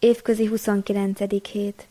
Évközi 29. hét.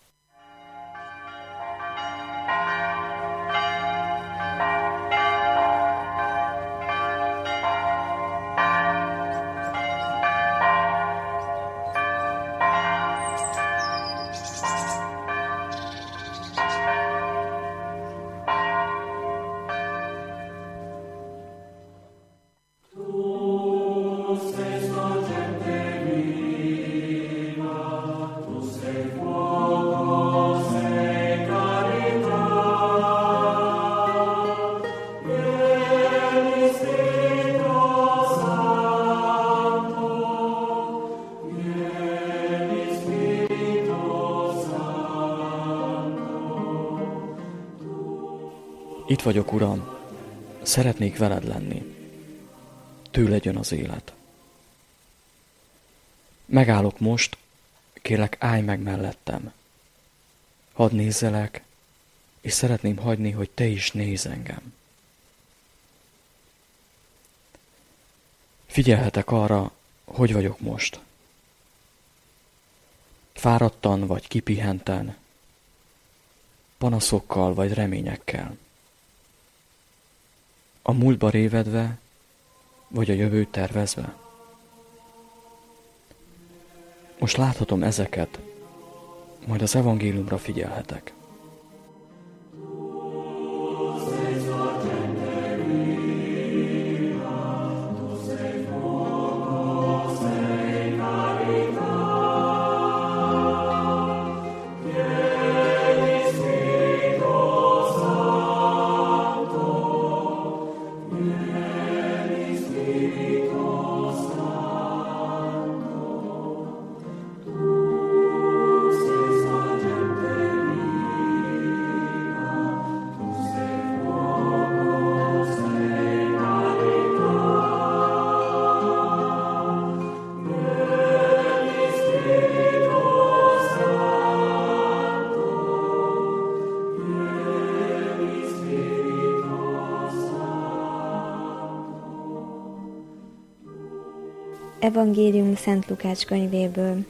Itt vagyok, Uram, szeretnék veled lenni. Tőled jön az élet. Megállok most, kérlek, állj meg mellettem. Hadd nézzelek, és szeretném hagyni, hogy te is nézz engem. Figyelhetek arra, hogy vagyok most. Fáradtan vagy kipihenten, panaszokkal vagy reményekkel. A múltba révedve, vagy a jövőt tervezve. Most láthatom ezeket, majd az evangéliumra figyelhetek. Evangélium Szent Lukács könyvéből.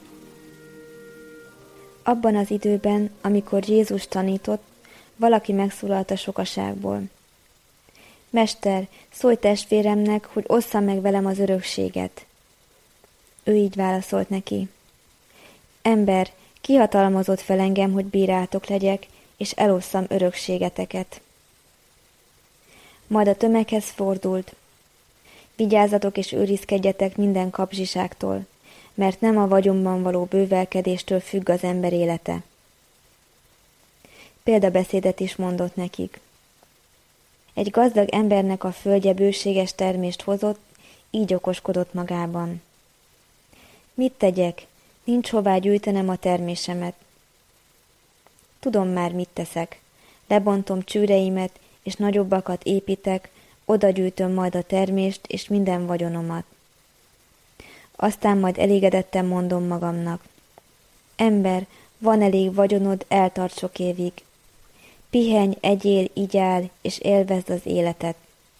Abban az időben, amikor Jézus tanított, valaki megszólalt a sokaságból. Mester, szólj testvéremnek, hogy ossza meg velem az örökséget. Ő így válaszolt neki. Ember, ki hatalmazott fel engem, hogy bíráltok legyek, és elosszam örökségeteket. Majd a tömeghez fordult. Vigyázzatok és őrizkedjetek minden kapzsiságtól, mert nem a vagyonban való bővelkedéstől függ az ember élete. Példabeszédet is mondott nekik. Egy gazdag embernek a földje bőséges termést hozott, így okoskodott magában. Mit tegyek? Nincs hová gyűjtenem a termésemet. Tudom már, mit teszek. Lebontom csőreimet, és nagyobbakat építek, oda gyűjtöm majd a termést és minden vagyonomat. Aztán majd elégedetten mondom magamnak. Ember, van elég vagyonod, eltart sok évig. Pihenj, egyél, igyál, és élvezd az életet.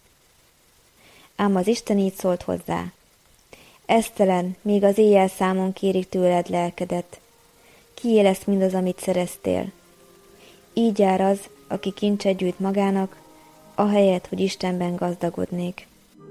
Ám az Isten így szólt hozzá. Esztelen, még az éjjel számon kérik tőled lelkedet. Kié lesz mindaz, amit szereztél? Így jár az, aki kincset gyűjt magának, ahelyett, hogy Istenben gazdagodnék.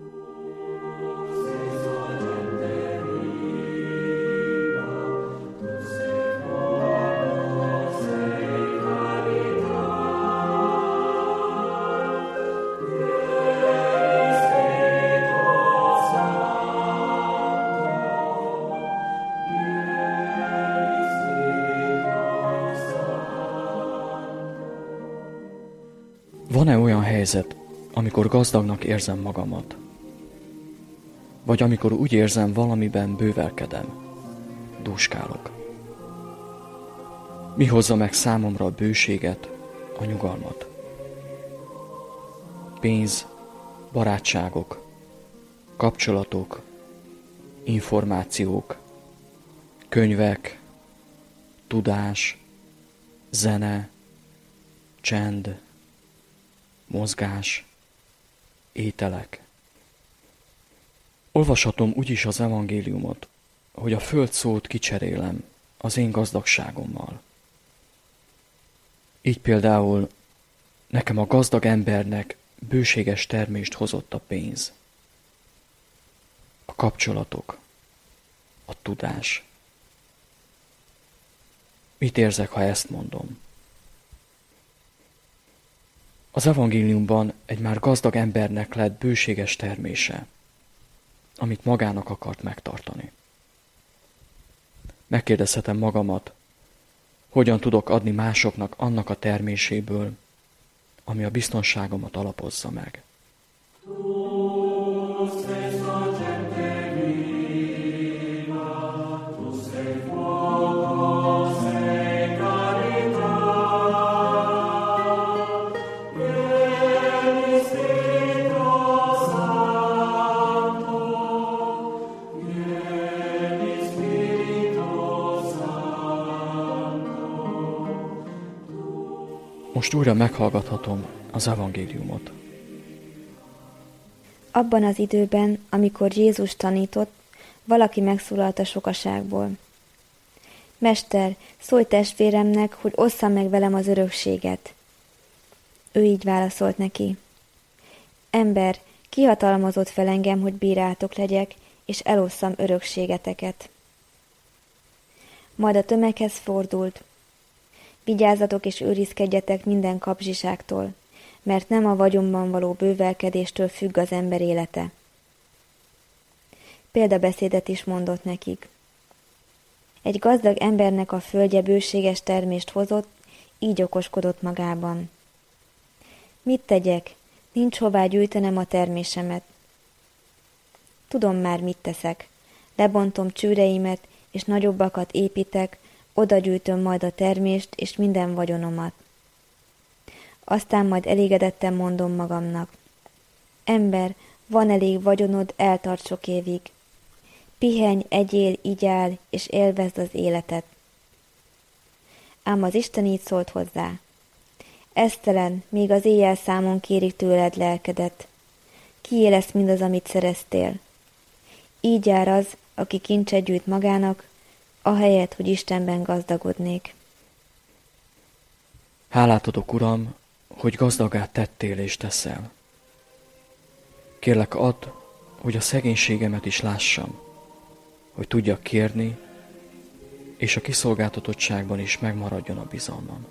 Van-e olyan helyzet, amikor gazdagnak érzem magamat? Vagy amikor úgy érzem, valamiben bővelkedem, dúskálok? Mi hozza meg számomra a bőséget, a nyugalmat? Pénz, barátságok, kapcsolatok, információk, könyvek, tudás, zene, csend, mozgás, ételek. Olvashatom úgyis az evangéliumot, hogy a föld szót kicserélem, az én gazdagságommal. Így például nekem a gazdag embernek bőséges termést hozott a pénz, a kapcsolatok, a tudás. Mit érzek, ha ezt mondom? Az evangéliumban egy már gazdag embernek lett bőséges termése, amit magának akart megtartani. Megkérdezhetem magamat, hogyan tudok adni másoknak annak a terméséből, ami a biztonságomat alapozza meg. Most újra meghallgathatom az evangéliumot. Abban az időben, amikor Jézus tanított, valaki megszólalt a sokaságból. Mester, szólj testvéremnek, hogy ossza meg velem az örökséget. Ő így válaszolt neki. Ember, ki hatalmazott fel engem, hogy bírátok legyek, és elosszam örökségeteket. Majd a tömeghez fordult. Vigyázzatok és őrizkedjetek minden kapzsiságtól, mert nem a vagyonban való bővelkedéstől függ az ember élete. Példabeszédet is mondott nekik. Egy gazdag embernek a földje bőséges termést hozott, így okoskodott magában. Mit tegyek? Nincs hová gyűjtenem a termésemet. Tudom már, mit teszek. Lebontom csőreimet, és nagyobbakat építek, oda gyűjtöm majd a termést és minden vagyonomat. Aztán majd elégedetten mondom magamnak. Ember, van elég vagyonod, eltart sok évig. Pihenj, egyél, igyál, és élvezd az életet. Ám az Isten így szólt hozzá. Esztelen, még az éjjel számon kérik tőled lelkedet. Kié lesz mindaz, amit szereztél? Így jár az, aki kincset gyűjt magának, ahelyett, hogy Istenben gazdagodnék. Hálát adok, Uram, hogy gazdagát tettél és teszel. Kérlek, add, hogy a szegénységemet is lássam, hogy tudjak kérni, és a kiszolgáltatottságban is megmaradjon a bizalmam.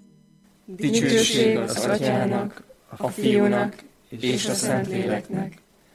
Dicsőség az Atyának, a Fiúnak és a Szentléleknek,